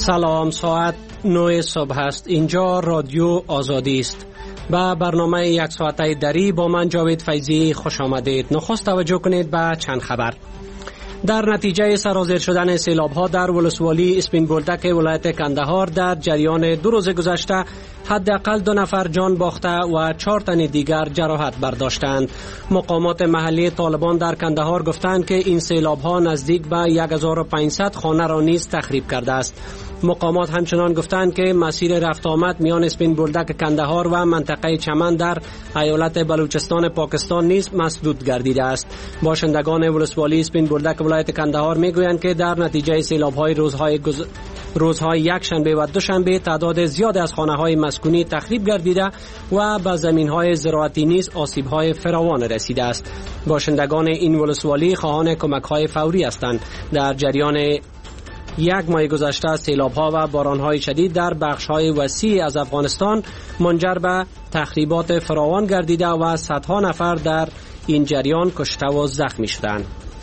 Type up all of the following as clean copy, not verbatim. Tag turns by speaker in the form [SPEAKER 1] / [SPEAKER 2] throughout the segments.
[SPEAKER 1] سلام، ساعت 9 صبح است. اینجا رادیو آزادی است. با برنامه یک ساعته دری با من جاوید فیضی خوش آمدید. نخست توجه کنید به چند خبر. در نتیجه سرازیر شدن سیلاب‌ها در ولسوالی اسپین بولدک ولایت کندهار در جریان 2 روز گذشته حداقل 2 نفر جان باخته و 4 تن دیگر جراحت برداشتند. مقامات محلی طالبان در کندهار گفتند که این سیلاب‌ها نزدیک به 1500 خانه را نیز تخریب کرده است. مقامات همچنان گفتند که مسیر رفت آمد میان اسپین بولدک کندهار و منطقه چمن در ایالت بلوچستان پاکستان نیز مسدود گردیده است. باشندگان ولسوالی اسپین بولدک ولایت کندهار میگویند که در نتیجه سیلاب‌های روزهای یک شنبه و دوشنبه تعداد زیاد از خانه‌های مسکونی تخریب گردیده و به زمین‌های زراعتی نیز آسیب‌های فراوان رسیده است. باشندگان این ولسوالی خواهان کمک‌های فوری هستند. در جریان یک ماه گذشته سیلاب‌ها و باران‌های شدید در بخش‌های وسیع از افغانستان منجر به تخریبات فراوان گردیده و صدها نفر در این جریان کشته و زخمی شدند.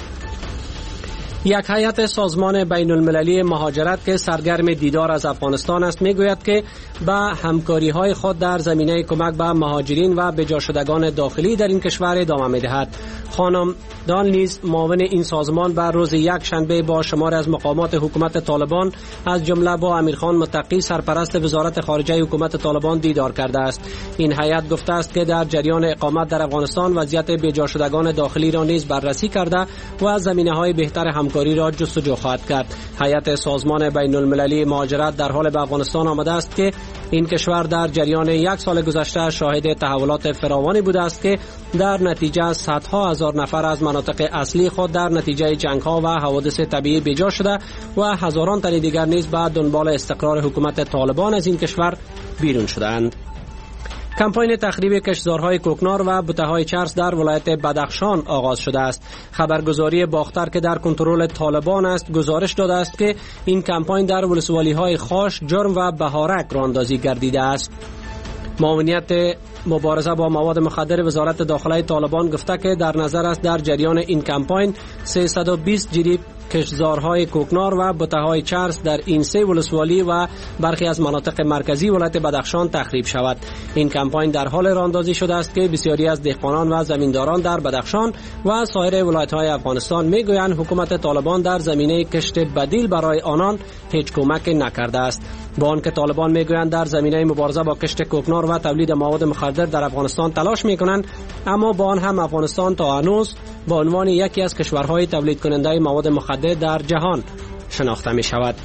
[SPEAKER 1] یک هیئت سازمان بین المللی مهاجرت که سرگرم دیدار از افغانستان است میگوید که به همکاری‌های خود در زمینه کمک به مهاجرین و بجا شدگان داخلی در این کشور ادامه می‌دهد. خانم دان نیز معاون این سازمان بر روز یک شنبه با شمار از مقامات حکومت طالبان از جمله با امیرخان متقی سرپرست وزارت خارجه حکومت طالبان دیدار کرده است. این هیئت گفته است که در جریان اقامت در افغانستان وضعیت بجا شدگان داخلی را نیز بررسی کرده و زمینه‌های بهتر همکاری را جستجو خواهد کرد. هیئت سازمان بین المللی مهاجرت در حال به افغانستان آمده است که این کشور در جریان 1 سال گذشته شاهد تحولات فراوانی بوده است که در نتیجه صدها هزار نفر از مناطق اصلی خود در نتیجه جنگ‌ها و حوادث طبیعی بیجا شده و هزاران تن دیگر نیز به دنبال استقرار حکومت طالبان از این کشور بیرون شدند. کمپاین تخریب کشتزارهای کوکنار و بوته‌های چرس در ولایت بدخشان آغاز شده است. خبرگزاری باختر که در کنترل طالبان است گزارش داده است که این کمپاین در ولسوالی‌های خاش، جرم و بهارک راهاندازی گردیده است. معاونیت مبارزه با مواد مخدر وزارت داخله طالبان گفته که در نظر است در جریان این کمپاین 320 جریب کشتزارهای کوکنار و بوته‌های چرس در این 3 ولسوالی و برخی از مناطق مرکزی ولایت بدخشان تخریب شود. این کمپاین در حال راهاندازی شده است که بسیاری از دهقانان و زمینداران در بدخشان و سایر ولایت‌های افغانستان میگویند حکومت طالبان در زمینه کشت بدیل برای آنان هیچ کمک نکرده است. با آنکه طالبان میگویند در زمینه مبارزه با کشت کوکنار و تولید مواد مخدر در افغانستان تلاش میکنند، اما با آن هم افغانستان تا هنوز به عنوان یکی از کشورهای تولید کننده مواد مخدر در جهان شناخته می شود.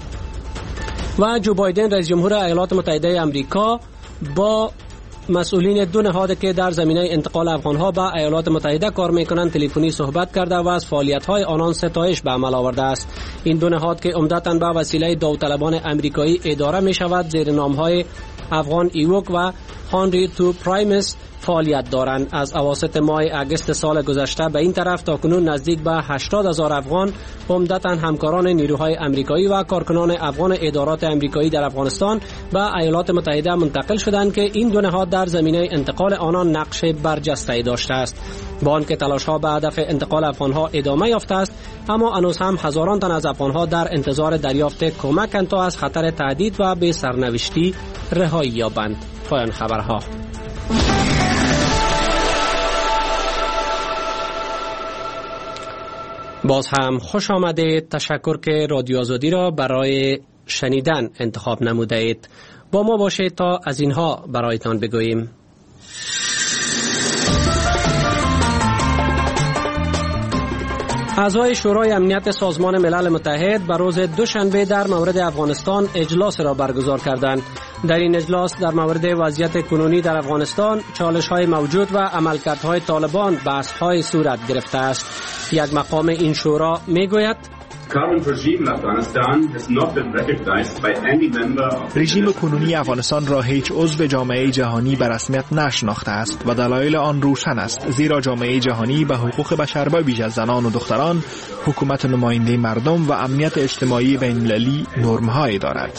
[SPEAKER 1] و جو بایدن رئیس جمهور ایالات متحده آمریکا با مسئولین 2 نهاد که در زمینه انتقال افغانها به ایالات متحده کار میکنند تلفنی صحبت کرده و از فعالیت‌های آنان ستایش به عمل آورده است. این 2 نهاد که عمدتاً به وسیله داوطلبان آمریکایی اداره می شود زیر نام‌های افغان ایوک و هانری تو پرایمس فعالیت دارند. از اواسط ماه اگست سال گذشته به این طرف تاکنون نزدیک به 80,000 افغان عمدتاً همکاران نیروهای آمریکایی و کارکنان افغان ادارات آمریکایی در افغانستان به ایالات متحده منتقل شدند که این 2 نهاد در زمینه انتقال آنان نقش برجسته داشته است. با آنکه تلاش‌ها به هدف انتقال افغانها ادامه یافته است، اما هنوز هم هزاران تن از افغانها در انتظار دریافت کمک تا از خطر تهدید و به سرنوشتی رهایی یابند. پایان خبرها. باز هم خوش آمدید. تشکر که رادیو آزادی را برای شنیدن انتخاب نموده اید. با ما باشید تا از اینها برایتان بگوییم. اعضای شورای امنیت سازمان ملل متحد بر روز دوشنبه در مورد افغانستان اجلاس را برگزار کردند. در این اجلاس در مورد وضعیت کنونی در افغانستان، چالش‌های موجود و عملکردهای طالبان بحث‌های صورت گرفته است. یک مقام این شورا می‌گوید
[SPEAKER 2] رژیم کنونی افغانستان را هیچ عضو جامعه جهانی به رسمیت نشناخته است و دلایل آن روشن است، زیرا جامعه جهانی به حقوق بشر به ویژه زنان و دختران، حکومت نماینده مردم و امنیت اجتماعی بین‌المللی نرم‌هایی دارد.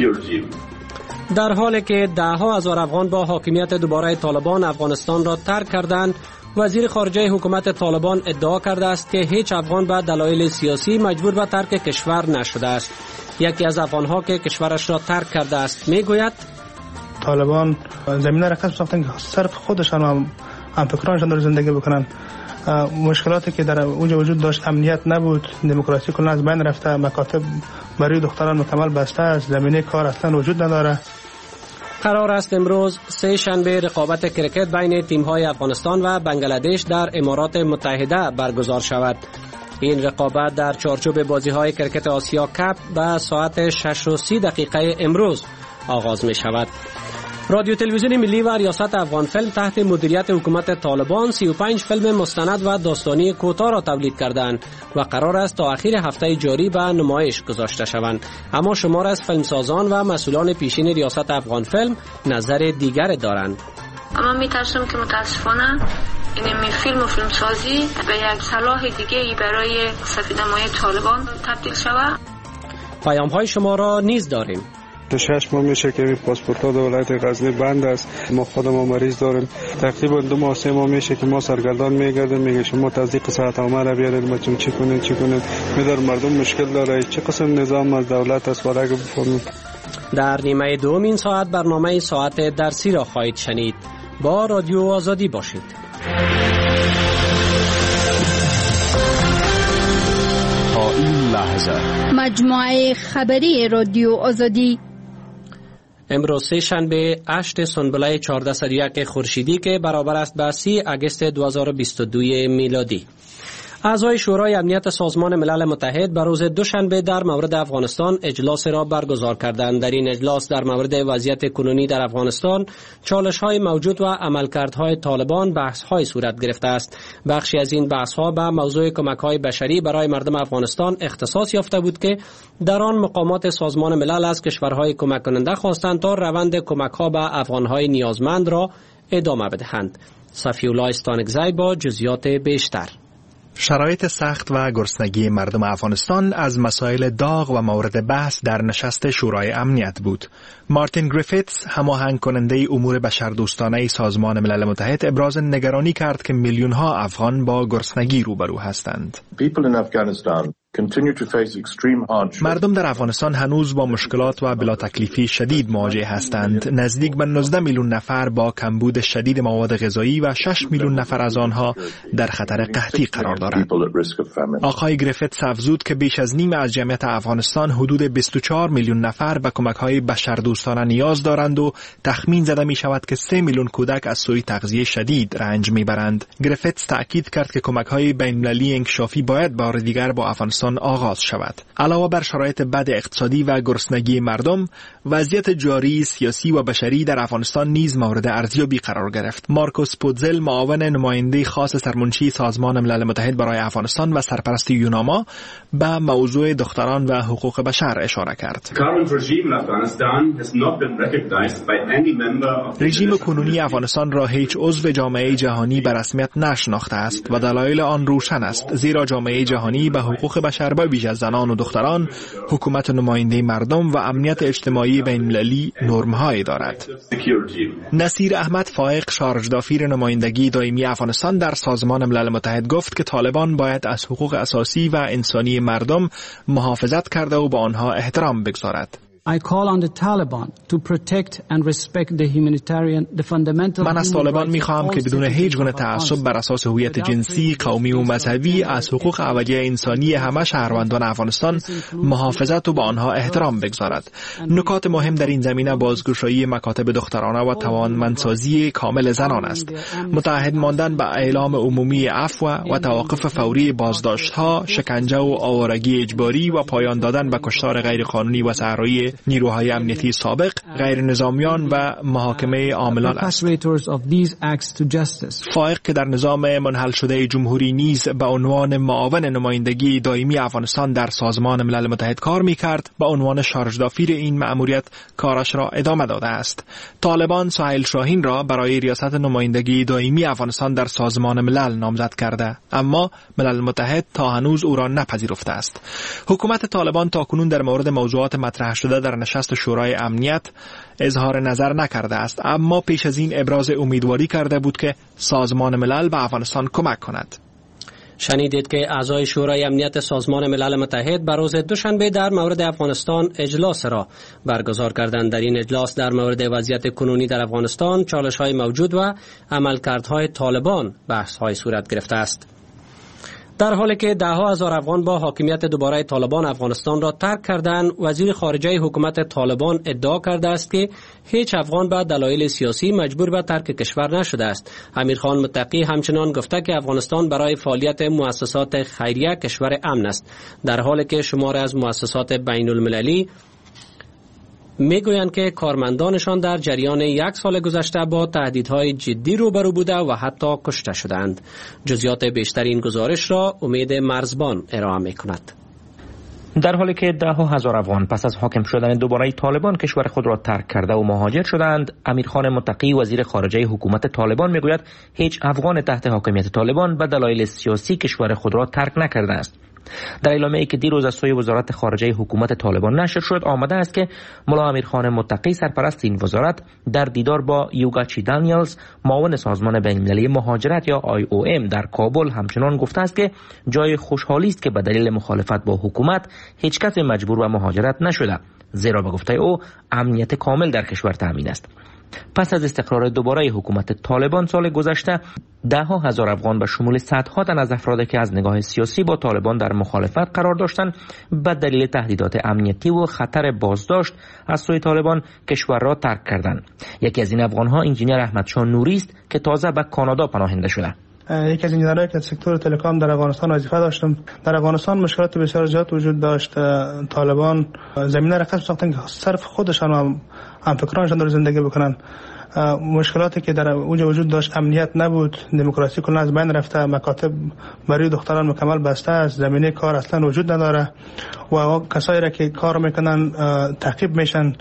[SPEAKER 1] در حالی که 10,000 افغان با حاکمیت دوباره طالبان افغانستان را ترک کردند، وزیر خارجه حکومت طالبان ادعا کرده است که هیچ افغان به دلایل سیاسی مجبور به ترک کشور نشده است. یکی از افغانها که کشورش را ترک کرده است میگوید
[SPEAKER 3] طالبان زمینه را کسب ساختن که صرف خودشان و همفکرانشان در زندگی بکنن. مشکلاتی که در اونجا وجود داشت، امنیت نبود، دموکراسی کلا از بین رفته، مکاتب برای دختران مکمل بسته است، زمینه کار اصلا وجود نداره.
[SPEAKER 1] قرار است امروز سه شنبه رقابت کرکت بین تیم‌های افغانستان و بنگلادش در امارات متحده برگزار شود. این رقابت در چارچوب بازی‌های کرکت آسیا کپ به ساعت 6:30 امروز آغاز می شود. رادیو تلویزیون ملی و ریاست افغان فیلم تحت مدیریت حکومت طالبان 35 فیلم مستند و داستانی کوتاه را تولید کردند و قرار است تا آخر هفته جاری به نمایش گذاشته شوند. اما شمار از فیلمسازان و مسئولان پیشین ریاست افغان فیلم نظر دیگر دارند.
[SPEAKER 4] اما میترسم که متاسفانه این فیلم و فیلمسازی به یک سلاح دیگه برای سفیدنمایی طالبان تبدیل شود.
[SPEAKER 1] پیام‌های شما را نیز داریم.
[SPEAKER 5] 6 ماه میشه که پاسپورت ها دولت غزنی بند است. ما خودمون مریض داریم. تقریبا 2 ماه 3 ماه میشه که ما سرگردان میگردیم، میگه شما تصدیق صحت عامه را بیارید، ما چی کنید میدار مردم مشکل داره. چه قسم نظام از دولت است ولی اگه بفهمیم.
[SPEAKER 1] در نیمه دوم این ساعت برنامه ساعت درسی را خواهید شنید. با رادیو آزادی باشید.
[SPEAKER 6] تا این لحظه
[SPEAKER 7] مجموعه خبری رادیو آزادی
[SPEAKER 1] امروز سه شنبه 8 سنبله 1401 خورشیدی که برابر است به 30 اگست 2022 میلادی. اعضای شورای امنیت سازمان ملل متحد به روز دوشنبه در مورد افغانستان اجلاس را برگزار کردند. در این اجلاس در مورد وضعیت کنونی در افغانستان، چالش‌های موجود و عملکردهای طالبان بحث‌های صورت گرفته است. بخشی از این بحث‌ها به موضوع کمک‌های بشری برای مردم افغانستان اختصاص یافته بود که در آن مقامات سازمان ملل از کشورهای کمک کننده خواستند تا روند کمک‌ها به افغان‌های نیازمند را ادامه بدهند. صفی‌الله استانکزی با جزئیات بیشتر.
[SPEAKER 2] شرایط سخت و گرسنگی مردم افغانستان از مسائل داغ و مورد بحث در نشست شورای امنیت بود. مارتین گریفیتس، هماهنگ کننده امور بشردوستانه سازمان ملل متحد، ابراز نگرانی کرد که میلیون‌ها افغان با گرسنگی روبرو هستند. مردم در افغانستان هنوز با مشکلات و بلا تکلیفی شدید مواجه هستند. نزدیک به 19 میلیون نفر با کمبود شدید مواد غذایی و 6 میلیون نفر از آنها در خطر قحطی قرار دارند. آقای گریفیتس افزود که بیش از نیم از جمعیت افغانستان، حدود 24 میلیون نفر، به کمک‌های بشردوستانه نیاز دارند و تخمین زده می شود که 3 میلیون کودک از سوی تغذیه شدید رنج میبرند. گریفیتس تأکید کرد که کمک‌های بین‌المللی انکشافی باید بار دیگر با افغانستان آغاز شود. علاوه بر شرایط بد اقتصادی و گرسنگی مردم، وضعیت جاری سیاسی و بشری در افغانستان نیز مورد ارزیابی قرار گرفت. مارکوس پودزل، معاون نماینده خاص سرمنشی سازمان ملل متحد برای افغانستان و سرپرست یوناما، به موضوع دختران و حقوق بشر اشاره کرد. رژیم کنونی افغانستان را هیچ عضو جامعه جهانی به رسمیت نشناخته است و دلایل آن روشن است، زیرا جامعه جهانی به حقوق بشر به ویژه از زنان و دختران، حکومت نماینده مردم و امنیت اجتماعی بین‌المللی نرم‌هایی دارد. نصیر احمد فائق، شارژدافیر نمایندگی دائمی افغانستان در سازمان ملل متحد، گفت که طالبان باید از حقوق اساسی و انسانی مردم محافظت کرده و به آنها احترام بگذارد. من از طالبان می‌خواهم که بدون هیچ گونه تعصب بر اساس هویت جنسی، قومی و مذهبی از حقوق اولیه انسانی همه شهروندان افغانستان محافظت و به آنها احترام بگذارد. نکات مهم در این زمینه بازگشایی مکاتب دخترانه و توانمندسازی کامل زنان است. متعهد ماندن به اعلام عمومی عفو و توقف فوری بازداشت‌ها، شکنجه و آوارگی اجباری و پایان دادن به کشتار غیرقانونی و صحرایی نیروهای امنیتی سابق، غیر نظامیان و محاکمه عاملان است. فائق که در نظام منحل شده جمهوری نیز به عنوان معاون نمایندگی دائمی افغانستان در سازمان ملل متحد کار می‌کرد، به عنوان شارژدافیر این مأموریت کارش را ادامه داده است. طالبان سهیل شاهین را برای ریاست نمایندگی دائمی افغانستان در سازمان ملل نامزد کرده، اما ملل متحد تا هنوز او را نپذیرفته است. حکومت طالبان تاکنون در مورد موضوعات مطرح شده در نشست شورای امنیت اظهار نظر نکرده است، اما پیش از این ابراز امیدواری کرده بود که سازمان ملل به افغانستان کمک کند.
[SPEAKER 1] شنیدید که اعضای شورای امنیت سازمان ملل متحد بر روز دوشنبه در مورد افغانستان اجلاس را برگزار کردند. در این اجلاس در مورد وضعیت کنونی در افغانستان، چالش‌های موجود و عملکردهای طالبان بحث‌های صورت گرفته است. در حالی که ده‌ها هزار افغان با حاکمیت دوباره طالبان افغانستان را ترک کردند، وزیر خارجه حکومت طالبان ادعا کرده است که هیچ افغان به دلایل سیاسی مجبور به ترک کشور نشده است. امیرخان متقی همچنان گفته که افغانستان برای فعالیت مؤسسات خیریه کشور امن است، در حالی که شماری از مؤسسات بین المللی میگویند که کارمندانشان در جریان 1 سال گذشته با تهدیدهای جدی روبرو بوده و حتی کشته شدند. جزئیات بیشتر این گزارش را امید مرزبان ارائه میکند.
[SPEAKER 8] در حالی که ده‌ها هزار افغان پس از حاکم شدن دوباره طالبان کشور خود را ترک کرده و مهاجر شدند، امیرخان متقی وزیر خارجه حکومت طالبان میگوید هیچ افغان تحت حاکمیت طالبان به دلایل سیاسی کشور خود را ترک نکرده است. در اعلامیه‌ای که دیروز از سوی وزارت خارجه حکومت طالبان نشر شد آمده است که ملا امیرخان متقی سرپرست این وزارت در دیدار با یوگاچی دانیلز معاون سازمان بین‌المللی مهاجرت یا IOM در کابل همچنان گفته است که جای خوشحالی است که به دلیل مخالفت با حکومت هیچ کس مجبور به مهاجرت نشده، زیرا به گفته او امنیت کامل در کشور تامین است. پس از استقرار دوباره حکومت طالبان سال گذشته، ده‌ها هزار افغان به شمول صدها تن از افرادی که از نگاه سیاسی با طالبان در مخالفت قرار داشتند به دلیل تهدیدات امنیتی و خطر بازداشت از سوی طالبان کشور را ترک کردند. یکی از این افغان‌ها انجینیر احمدشاه نوری است که تازه به کانادا پناهنده شده.
[SPEAKER 3] یکی از انجینرایی که سکتور تلکام در افغانستان وظیفه داشتم. در افغانستان مشکلات بسیار زیاد وجود داشت. طالبان زمینه را کسب ساختن که صرف خودشان و همفکرانشان در زندگی بکنن. مشکلاتی که در اونجا وجود داشت، امنیت نبود، دموکراسی کلا از بین رفته، مکاتب برای دختران مکمل بسته است، زمینه کار اصلا وجود نداره و کسایی را که کار میکنن تعقیب میشن.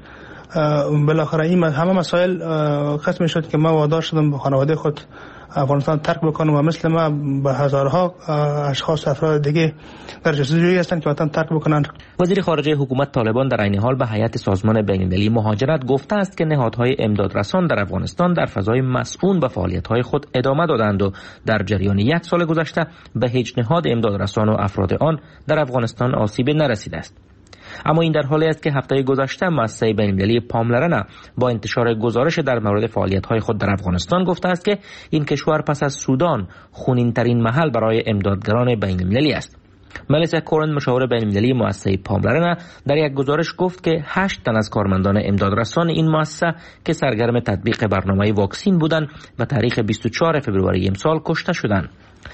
[SPEAKER 3] بالاخره این همه مسائل ختم شد که ما وادار شدم به خانواده خود افغانستان ترک بکنم و مثل ما به هزارها اشخاص افراد دیگه در جستجوی هستند که وطن ترک بکنند.
[SPEAKER 8] وزیر خارجه حکومت طالبان در عین حال به هیئت سازمان بین‌المللی مهاجرت گفته است که نهادهای امدادرسان در افغانستان در فضای مسئول به فعالیت‌های خود ادامه دادند و در جریان 1 سال گذشته به هیچ نهاد امدادرسان و افراد آن در افغانستان آسیبی نرسیده است. اما این در حالی است که هفته گذشته مؤسسه بین‌المللی پاملرنه با انتشار گزارش در مورد فعالیت‌های خود در افغانستان گفته است که این کشور پس از سودان خونین‌ترین محل برای امدادگران بین‌المللی است. ملیسا کورن مشاور بین‌المللی مؤسسه پاملرنه در یک گزارش گفت که 8 تن از کارمندان امدادرسان این مؤسسه که سرگرم تطبیق برنامه واکسین بودند و تاریخ 24 فوریه امسال کشته شدند.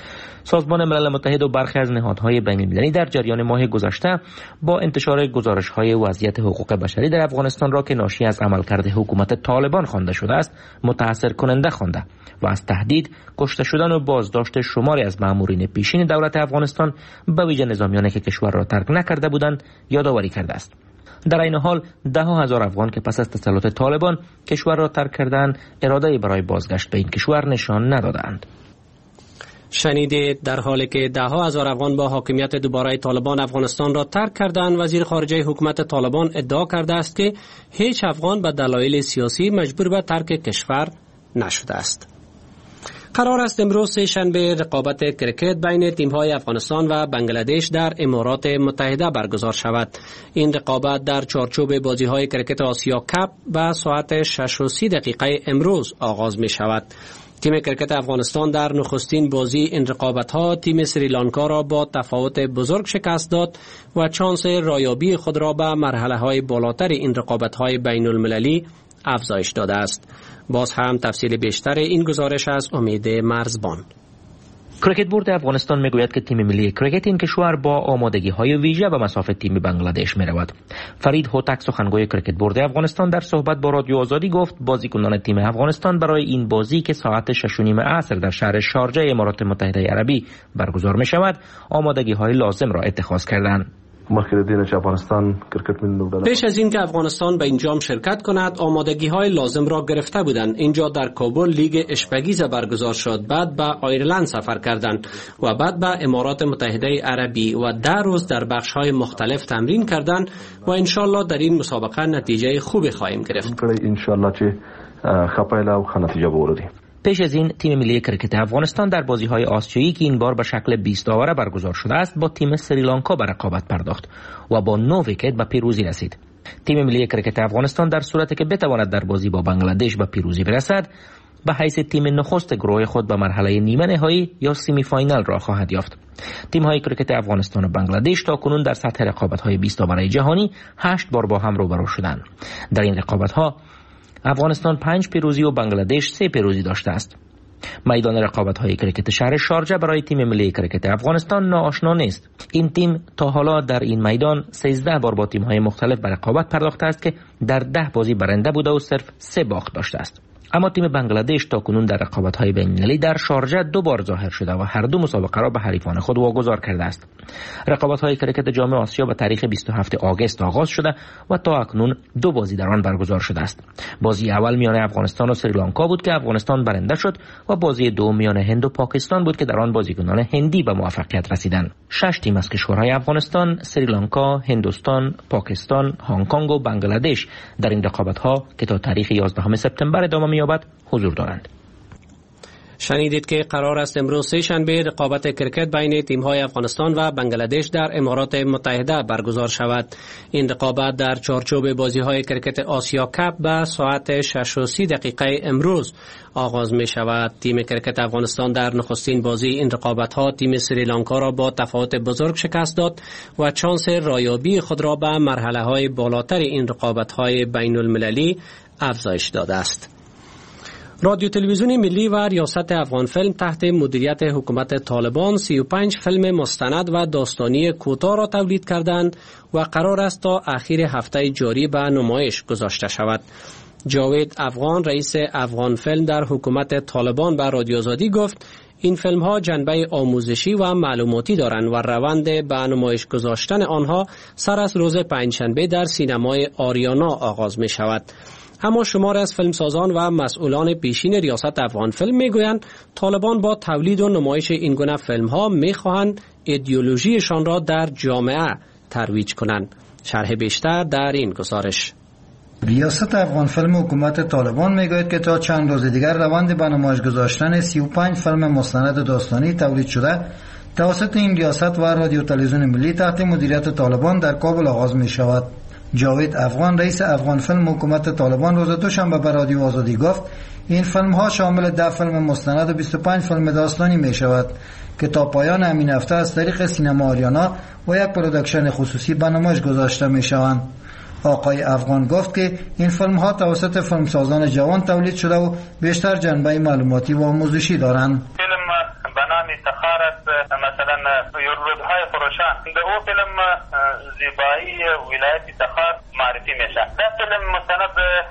[SPEAKER 8] سازمان ملل متحد و برخی از نهادهای بین‌المللی در جریان ماه گذشته با انتشار گزارش‌های وضعیت حقوق بشری در افغانستان را که ناشی از عملکرد حکومت طالبان خوانده شده است متأثر کننده خوانده و از تهدید، کشته شدن و بازداشت شماری از مامورین پیشین دولت افغانستان به ویژه نظامیانی که کشور را ترک نکرده بودند یادآوری کرده است. در این حال ده‌ها هزار افغان که پس از تسلط طالبان کشور را ترک کردند اراده‌ای برای بازگشت به این کشور نشان ندادند.
[SPEAKER 1] شنیدید در حالی که ده‌ها هزار افغان با حاکمیت دوباره طالبان افغانستان را ترک کردند، وزیر خارجه حکومت طالبان ادعا کرده است که هیچ افغان به دلایل سیاسی مجبور به ترک کشور نشده است. قرار است امروز سه‌شنبه رقابت کرکت بین تیم‌های افغانستان و بنگلادش در امارات متحده برگزار شود. این رقابت در چارچوب بازی‌های کرکت آسیا کاپ به ساعت 6:30 امروز آغاز می شود. تیم کرکت افغانستان در نخستین بازی این رقابت‌ها تیم سریلانکا را با تفاوت بزرگ شکست داد و چانس رایابی خود را به مرحله‌های بالاتر این رقابت‌های بین‌المللی افزایش داده است. باز هم تفصیل بیشتر این گزارش از امید مرزبان.
[SPEAKER 8] کرکت بورد افغانستان میگوید که تیم ملی کرکت این کشور با آمادگی‌های ویژه به مسافت تیم بنگلادش می‌رود. فرید هوتک سخنگوی کرکت بورد افغانستان در صحبت با رادیو آزادی گفت بازیکنان تیم افغانستان برای این بازی که ساعت 6:30 عصر در شهر شارجه امارات متحده عربی برگزار می‌شود، آمادگی‌های لازم را اتخاذ کردند.
[SPEAKER 1] پیش از این که افغانستان به اینجا شرکت کند آمادگی‌های لازم را گرفته بودند. اینجا در کابل لیگ اشپگیز برگزار شد، بعد به آیرلند سفر کردند و بعد به امارات متحده عربی و 10 روز در بخش‌های مختلف تمرین کردند و انشالله در این مسابقه نتیجه خوبی خواهیم گرفت.
[SPEAKER 8] پیش از این تیم ملی کرکت افغانستان در بازی‌های آسیایی که این بار به شکل 20 داوره برگزار شده است با تیم سریلانکا به رقابت پرداخت و با 9 ویکت به پیروزی رسید. تیم ملی کرکت افغانستان در صورتی که بتواند در بازی با بنگلادش به پیروزی برسد به حیث تیم نخست گروه خود به مرحله نیمه نهایی یا سمی فاینال را خواهد یافت. تیم‌های کرکت افغانستان و بنگلادش تاکنون در سطح رقابت‌های 20 داوره جهانی 8 بار با هم روبرو شدند. در این رقابت‌ها افغانستان 5 پیروزی و بنگلادش 3 پیروزی داشته است. میدان رقابت‌های کرکت شهر شارجه برای تیم ملی کرکت افغانستان ناآشنا نیست. این تیم تا حالا در این میدان 13 بار با تیم‌های مختلف به رقابت پرداخته است که در 10 بازی برنده بوده و صرف 3 باخت داشته است. اما تیم بنگلادش تاکنون در رقابت‌های بین‌المللی در شارجه 2 بار ظاهر شده و هر دو مسابقه را به حریفان خود واگذار کرده است. رقابت‌های کرکت جام آسیا به تاریخ 27 آگوست آغاز شده و تا اکنون 2 بازی در آن برگزار شده است. بازی اول میان افغانستان و سریلانکا بود که افغانستان برنده شد و بازی دوم میان هند و پاکستان بود که در آن بازیکنان هندی به موفقیت رسیدند. 6 تیم از کشورهای افغانستان، سریلانکا، هندوستان، پاکستان، هنگ کنگ و بنگلادش در این رقابت‌ها که تا تاریخ 11 سپتامبر ادامه می‌یابد حضور دارند.
[SPEAKER 1] شنیدید که قرار است امروز سه شنبه رقابت کرکت بین تیم‌های افغانستان و بنگلادش در امارات متحده برگزار شود. این رقابت در چارچوب بازی‌های کرکت آسیا کاپ به ساعت 6:30 امروز آغاز می شود. تیم کرکت افغانستان در نخستین بازی این رقابت‌ها تیم سریلانکا را با تفاوت بزرگ شکست داد و چانس رایابی خود را به مرحله‌های بالاتر این رقابت‌های بین‌المللی افزایش داده است. رادیو تلویزیون ملی و ریاست افغان فیلم تحت مدیریت حکومت طالبان 35 فیلم مستند و داستانی کوتاه را تولید کردند و قرار است تا اخیر هفته جاری به نمایش گذاشته شود. جاوید افغان رئیس افغان فیلم در حکومت طالبان به رادیو آزادی گفت این فیلم ها جنبه آموزشی و معلوماتی دارند و روند به نمایش گذاشتن آنها سر از روز پنجشنبه در سینمای آریانا آغاز می شود. اما شمار از فیلمسازان و مسئولان پیشین ریاست افغان فیلم میگویند طالبان با تولید و نمایش این گونه فیلم ها میخواهند ایدئولوژیشان را در جامعه ترویج کنند. شرح بیشتر در این گزارش.
[SPEAKER 9] ریاست افغان فیلم حکومت طالبان میگوید که تا چند روز دیگر روند به نمایش گذاشتن 35 فیلم مستند داستانی تولید شده توسط این ریاست و رادیو تلویزیون ملی تحت مدیریت طالبان در کابل آغاز می شود. جاوید افغان رئیس افغان فیلم حکومت طالبان روز دوشنبه به رادیو آزادی گفت این فیلم ها شامل 10 فیلم مستند و 25 فیلم داستانی می شود که تا پایان همین هفته از طریق سینما آریانا و یک پروداکشن خصوصی به نمایش گذاشته می شوند. آقای افغان گفت که این فیلم ها توسط فیلمسازان جوان تولید شده و بیشتر جنبه معلوماتی و آموزشی دارند.
[SPEAKER 10] نام تخار است، مثلا رودهای خروشان در او فیلم زیبایی ولایت تخار معرفی میشه. در فیلم مستند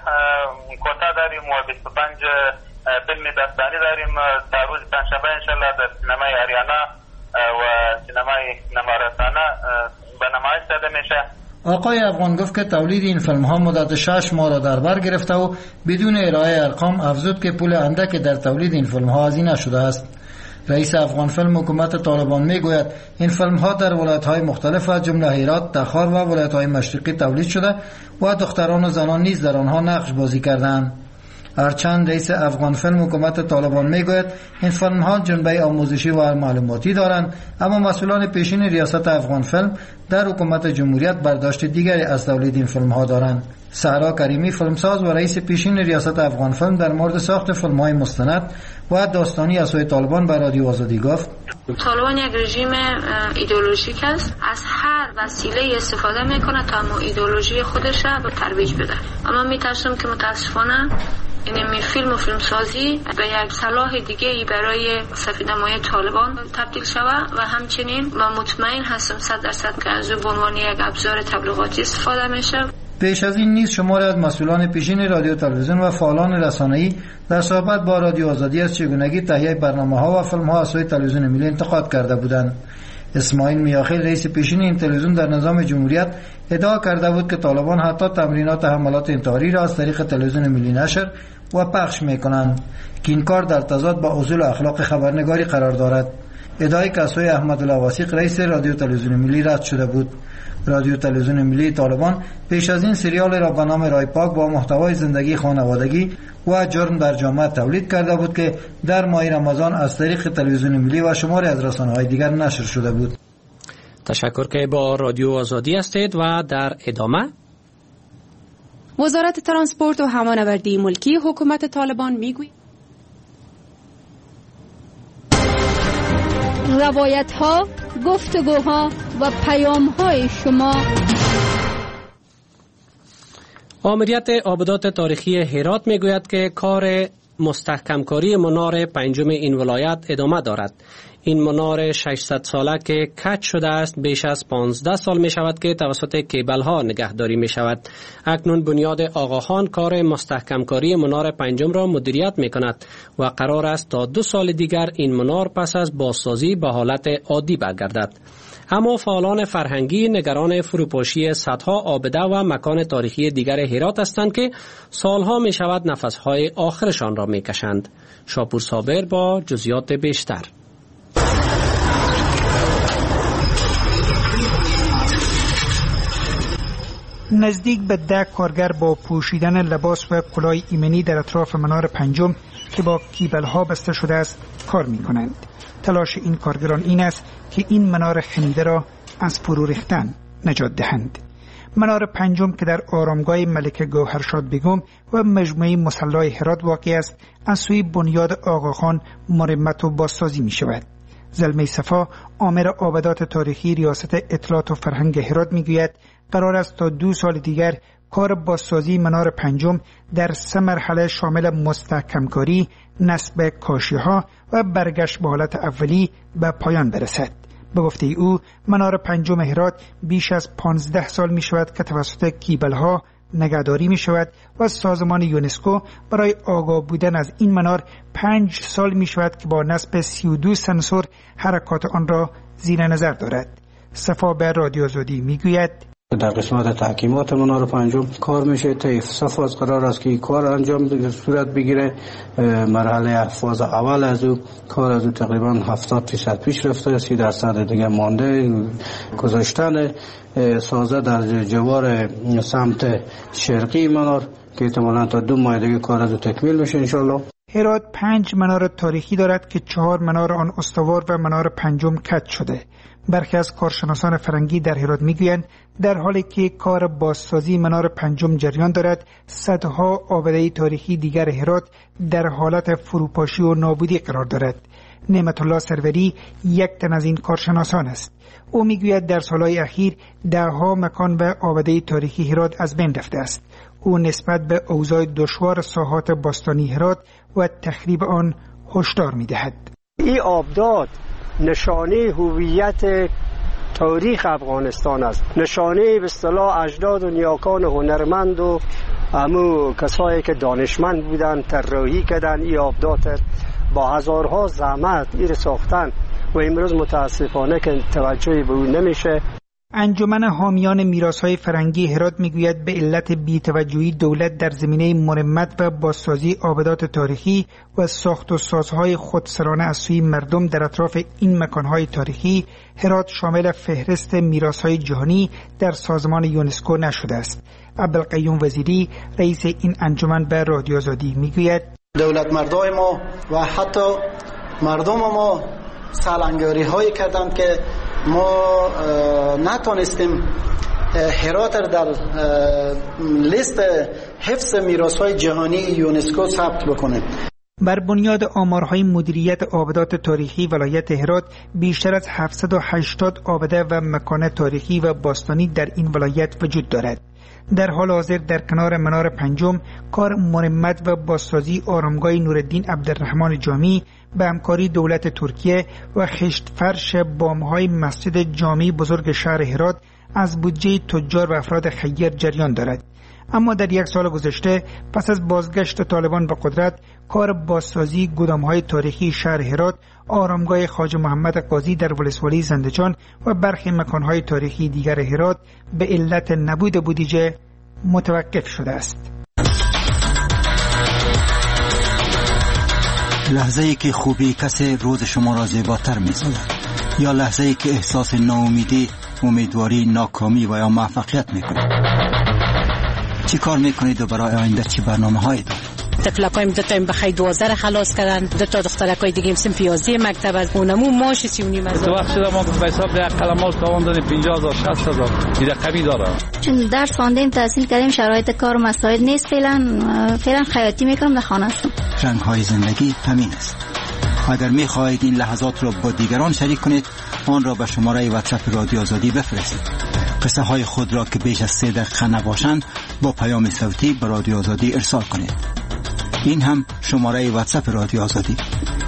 [SPEAKER 10] کوتاه داریم و 25 فیلم داستانی داریم. تا روز پنجشنبه انشالله در سینمای آریانا و سینمای نمارسانه به نمایش داده میشه.
[SPEAKER 9] آقای افغان گفت که تولید این فیلم ها مدت 6 ماه را در بر گرفته و بدون ارائه ارقام افزود که پول اندک در تولید این فیلم ها هزینه شده است. رئیس افغان فیلم حکومت طالبان میگوید این فیلم ها در ولایت‌های مختلف از جمله هرات، تخار و ولایت‌های مشرقی تولید شده و دختران و زنان نیز در آنها نقش بازی کردند. هرچند رئیس افغان فیلم حکومت طالبان میگوید این فیلم ها جنبه آموزشی و معلوماتی دارند، اما مسئولان پیشین ریاست افغان فیلم در حکومت جمهوریت برداشت دیگری از تولید این فیلم ها دارند. سهرا کریمی فیلمساز و رئیس پیشین ریاست افغان فیلم در مورد ساخت فیلم های مستند و داستانی از سوی طالبان به رادیو آزادی گفت
[SPEAKER 4] طالبان یک رژیم ایدئولوژیک است، از هر وسیله استفاده میکنه تا ایدئولوژی خودش را ترویج بده. اما میترسم که متاسفانه این فیلم و فیلمسازی به یک سلاح دیگه ای برای سفیدنمایی طالبان تبدیل شود و همچنین من مطمئن هستم 100% که از او به عنوان یک ابزار تبلیغاتی استفاده میشه.
[SPEAKER 9] پیش از این نیز شماری از مسئولان پیشین رادیو تلویزیون و فعالان رسانه‌ای در صحبت با رادیو آزادی از چگونگی تهیه برنامه‌ها و فیلم‌ها از سوی تلویزیون ملی انتقاد کرده بودند. اسماعیل میاخیل رئیس پیشین این تلویزیون در نظام جمهوریت ادعا کرده بود که طالبان حتی تمرینات حملات انتحاری را از طریق تلویزیون ملی نشر و پخش می‌کنند که این کار در تضاد با اصول اخلاق خبرنگاری قرار دارد. ادعای کسای احمدالله واسیق رئیس رادیو تلویزیون ملی رد شده بود. رادیو تلویزیون ملی طالبان پیش از این سریال را به نام رای پاک با محتوای زندگی خانوادگی و جرم در جامعه تولید کرده بود که در ماه رمضان از طریق تلویزیون ملی و شماری از رسانه‌های دیگر نشر شده بود.
[SPEAKER 1] تشکر که با رادیو آزادی هستید و در ادامه
[SPEAKER 11] وزارت ترانسپورت و هوانوردی ملکی حکومت طالبان میگوید
[SPEAKER 7] روایت‌ها، گفتگوها و پیام‌های شما.
[SPEAKER 1] آمریت آبادات تاریخی هرات میگوید که کار مستحکمکاری منار پنجم این ولایت ادامه دارد. این منار 600 ساله که کج شده است بیش از 15 سال می شود که توسط کیبل ها نگهداری می شود. اکنون بنیاد آقاخان کار مستحکمکاری منار پنجم را مدیریت می کند و قرار است تا 2 سال دیگر این منار پس از بازسازی به حالت عادی برگردد. اما فعالان فرهنگی نگران فروپاشی صدها آبده و مکان تاریخی دیگر هرات هستند که سالها می شود نفسهای آخرشان را می کشند. شاپور صابر با جزئیات بیشتر.
[SPEAKER 12] نزدیک به 10 کارگر با پوشیدن لباس و کلاه ایمنی در اطراف منار پنجم که با کیبل‌ها بسته شده است کار می‌کنند. تلاش این کارگران این است که این منار خمیده را از فرو ریختن نجات دهند. منار پنجم که در آرامگاه ملکه گوهرشاد بیگم و مجموعه مصلی هرات واقع است، از سوی بنیاد آقاخان مرمت و بازسازی می‌شود. زلمه صفا آمر آبادات تاریخی ریاست اطلاعات و فرهنگ هرات میگوید قرار است تا 2 سال دیگر کار بازسازی منار پنجم در 3 مرحله شامل مستحکمکاری، نصب کاشی‌ها و برگشت به حالت اولی به پایان برسد. به گفته او منار پنجم هرات بیش از 15 سال می شود که توسط کیبل‌ها نگهداری می شود و سازمان یونسکو برای آگاه بودن از این منار 5 سال می شود که با نصب 32 سنسور حرکات آن را زیر نظر دارد. صفا به رادیو آزادی می گوید
[SPEAKER 13] در قسمت تحکیمات منار پنجم کار میشه. طی صفاز قرار است که کار انجام صورت بگیره. مرحله فاز اول از او کار از او تقریبا 70% پیش رفته، 30% دیگه مانده. گذاشتن سازه در جوار سمت شرقی منار که احتمالاً تا 2 ماه دیگه کار از او تکمیل میشه انشالله.
[SPEAKER 12] هرات 5 منار تاریخی دارد که 4 منار آن استوار و منار پنجم کج شده. برخی از کارشناسان فرنگی در هرات میگویند در حالی که کار بازسازی منار پنجم جریان دارد، صدها آبده تاریخی دیگر هرات در حالت فروپاشی و نابودی قرار دارد. نعمت الله سروری یک تن از این کارشناسان است. او میگوید در سالهای اخیر 10 مکان و آبده تاریخی هرات از بین رفته است. او نسبت به اوضاع دشوار ساحات باستانی هرات و تخریب آن هشدار میدهد.
[SPEAKER 14] این آبدات نشانه هویت تاریخ افغانستان است، نشانه به اصطلاح اجداد و نیاکان هنرمند و همو کسایی که دانشمند بودن طراحی کردن این آبدات با هزارها زحمت این ساختن و امروز متاسفانه که توجهی به اون نمیشه.
[SPEAKER 12] انجمن حامیان میراث‌های فرهنگی هرات میگوید به علت بی‌توجهی دولت در زمینه مرمت و بازسازی آبادات تاریخی و ساخت و سازهای خودسرانه از سوی مردم در اطراف این مکانهای تاریخی، هرات شامل فهرست میراث‌های جهانی در سازمان یونسکو نشده است. عبدالقیوم وزیری رئیس این انجمن به رادیو آزادی میگوید
[SPEAKER 15] دولت مردای ما و حتی مردم ما سالنگاری هایی کردند که ما نتونستیم هرات در لیست حفظ میراث‌های جهانی یونسکو ثبت بکنیم.
[SPEAKER 12] بر بنیاد آمارهای مدیریت آبادات تاریخی ولایت هرات بیشتر از 780 آبده و مکان تاریخی و باستانی در این ولایت وجود دارد. در حال حاضر در کنار منار پنجم کار مرمت و بازسازی آرامگاه نورالدین عبدالرحمن جامی به همکاری دولت ترکیه و خشت فرش بامهای مسجد جامع بزرگ شهر هرات از بودجه تجار و افراد خیر جریان دارد. اما در 1 سال گذشته پس از بازگشت طالبان به قدرت، کار بازسازی گدامهای تاریخی شهر هرات، آرامگاه خواجه محمد قاضی در ولسوالی زندجان و برخی مکانهای تاریخی دیگر هرات به علت نبود بودجه متوقف شده است.
[SPEAKER 16] لحظه‌ای که خوبی کسی روز شما را زیباتر می‌سازد، یا لحظه‌ای که احساس ناامیدی، امیدواری، ناکامی و یا موفقیت می‌کنید. چی کار می‌کنید و برای آینده چی برنامه‌هایی دارید؟
[SPEAKER 17] تفلقایم دو تا بخای 12 خلاص کردن، دو تا دخترکای دیگه هم صنف 11 مکتب از اونمو ماش 39 از.
[SPEAKER 18] تو وقت شده ما به حساب یک قلمال تاوان دادیم 50000 60000 این رقمی داره.
[SPEAKER 19] چون درس خواندیم تحصیل کردیم شرایط کار و مسائل نیست، فعلا خیاطی میکنم در خانه هستم.
[SPEAKER 16] رنگ‌های زندگی همین است. اگر می‌خواهید این لحظات را با دیگران شریک کنید، آن را به شماره واتساپ رادیو آزادی بفرستید. قصه های خود را که بیش از 3 دقیقه نباشند با پیام صوتی به رادیو آزادی ارسال کنید. این هم شماره واتساپ رادیو آزادی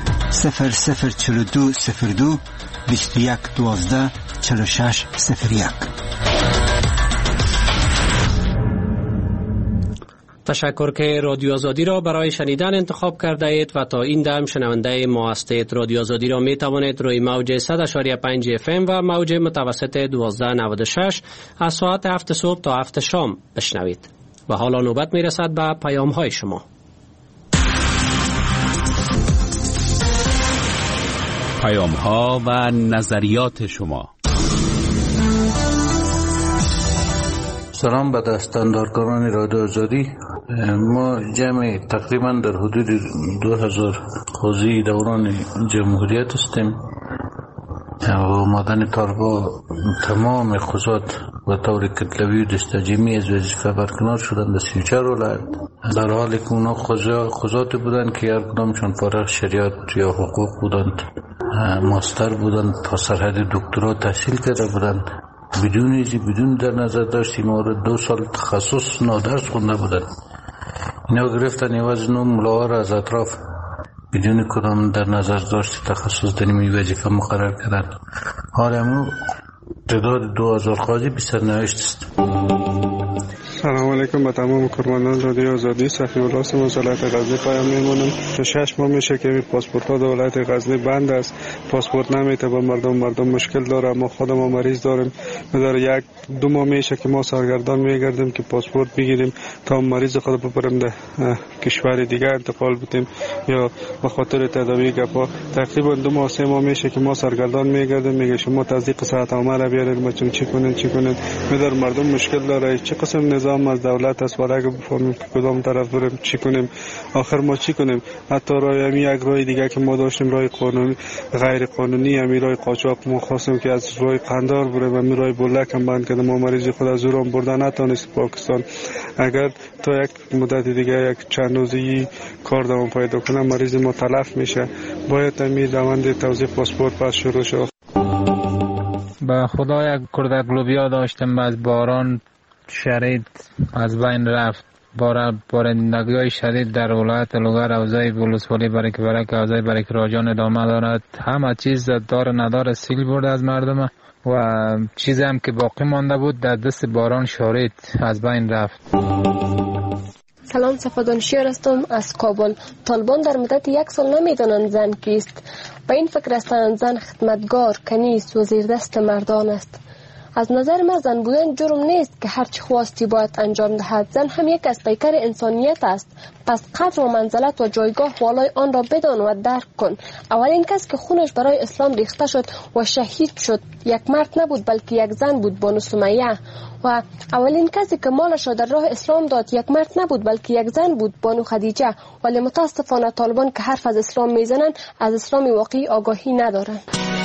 [SPEAKER 16] 004202 2112 4601.
[SPEAKER 1] تشکر که رادیو آزادی را برای شنیدن انتخاب کرده اید و تا این دم شنونده ما هستید. رادیو آزادی را می توانید روی موج 100.5 FM و موج متوسط 1296 از ساعت 7 صبح تا 7 شام بشنوید. و حالا نوبت می رسد به پیام های شما.
[SPEAKER 6] پیام ها و نظریات شما.
[SPEAKER 20] سلام به دستاندارکاران رادیو آزادی. ما جمع تقریبا در حدود 2000 قاضی دوران جمهوریت هستیم و مادن طالبا تمام قضات و طور کتلوی و دستجیمی از وظیفه برکنار شدند در 34 ولایت، در حالی که اونا قضات بودند که هر کدامشون فارغ شریعت یا حقوق بودند، ماستر بودند، تا سرحد دکترا تحصیل کرده بودند، بدون در نظر داشتیم و 2 سال تخصص نادرس خونده بودند. اینا گرفتن عوض نو ملاها را از اطراف بدون کدام در نظر داشت تخصص در این وظیفه مقرر کردن. حالا تعداد 2000 قاضی بی سرنوشت است.
[SPEAKER 5] سلام علیکم به تمام کارمندان رادیو آزادی. صفی الله هستم از ولایت غزنی پیام میمونم. 6 ماه میشه که پاسپورت ها در ولایت غزنی بند است. پاسپورت نمیته به مردم مشکل داره. ما خودم مریض داریم. در 1-2 ماه میشه که ما سرگردان میگردیم که پاسپورت بگیریم تا مریض خود ببریم در کشور دیگه انتقال بدیم یا به خاطر تداوی گپا. تقریبا 2 ماه 3 ماه میشه که ما سرگردان میگردیم. میگه شما تصدیق صحت عامه را بیارید، ما چی کنین. در مردم مشکل داره. چه قسم نظام از دولت است و اگه بفهمیم که کدام طرف بریم چی کنیم، آخر ما چی کنیم؟ حتی راه یک راه دیگه که ما داشتیم راه قانونی غیر قانونی، همین راه قاچاق، ما خواستیم که از راه قندار بریم، همین راه بلک هم بند کردیم. ما مریض خود از زورم بردن نتونست پاکستان. اگر تا یک مدت دیگه یک چند روزی کار دوام پیدا کنه مریض ما تلف میشه. باید همین روند توزیع پاسپورت پس شروع شد.
[SPEAKER 21] به خدا یک کردک لوبیا داشتم، از باران شدید از بین رفت. بارندگی های شدید در ولایت لوگر اوضاع ولسوالی برای که اوضاع برای که راجان ادامه دارد. همه چیز داره نداره سیل برده از مردم و چیزی هم که باقی مانده بود در دست باران شارید از بین رفت.
[SPEAKER 22] سلام، صفادانشیر هستم از کابل. طالبان در مدت 1 سال نمیدانند زن کیست. به این فکر هستند زن خدمتگار، کنیز و زیردست مردان است. از نظر من زن بودن جرم نیست که هرچی خواستی باید انجام دهد. زن هم یک از پیکر انسانیت است. پس قدر و منزلت و جایگاه والای آن را بدان و درک کن. اولین کس که خونش برای اسلام ریخته شد و شهید شد یک مرد نبود بلکه یک زن بود، بانو سمیه. و اولین کسی که مالش را در راه اسلام داد یک مرد نبود بلکه یک زن بود، بانو خدیجه. ولی متاسفانه طالبان که حرف از اسلام میزنند از اسلام واقعی آگاهی ندارند.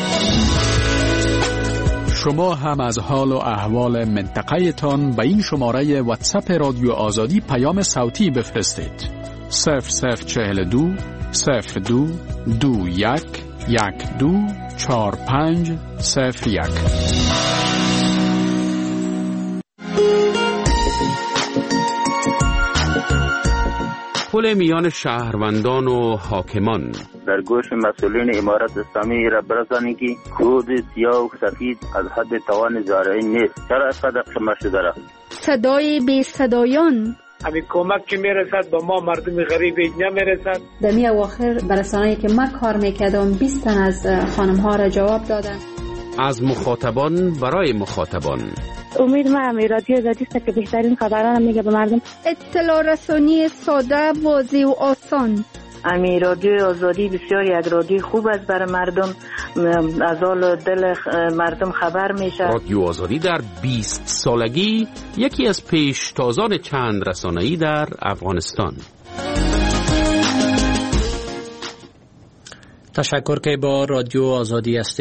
[SPEAKER 6] شما هم از حال و احوال منطقه تان به این شماره واتساپ رادیو آزادی پیام صوتی بفرستید. 0042 02 21 12 4501. پل میان شهروندان و حاکمان.
[SPEAKER 23] در گوش مسئولین امارت اسلامی را برسانید که کود سیاه و سفید از حد توان زارعین نیست. چرا اینقدر قمه شده را؟ صدای بی صدایان.
[SPEAKER 24] همین کمک که میرسد با ما مردم غریب نمیرسد.
[SPEAKER 11] در می اواخر برسانه‌ای که من کار میکردم 20 تن از خانم ها را جواب دادن.
[SPEAKER 6] از مخاطبان برای مخاطبان.
[SPEAKER 25] امید من رادیو آزادی است که بهترین خبران میگه به مردم.
[SPEAKER 22] اطلاع رسانی ساده، واضح و آسان.
[SPEAKER 25] امی رادیو آزادی بسیار یک رادیو خوب است برای مردم، از حال دل مردم خبر میشه.
[SPEAKER 2] رادیو آزادی در 20 سالگی یکی از پیشتازان چند رسانه‌ای در افغانستان.
[SPEAKER 1] تشکر که با رادیو آزادی است.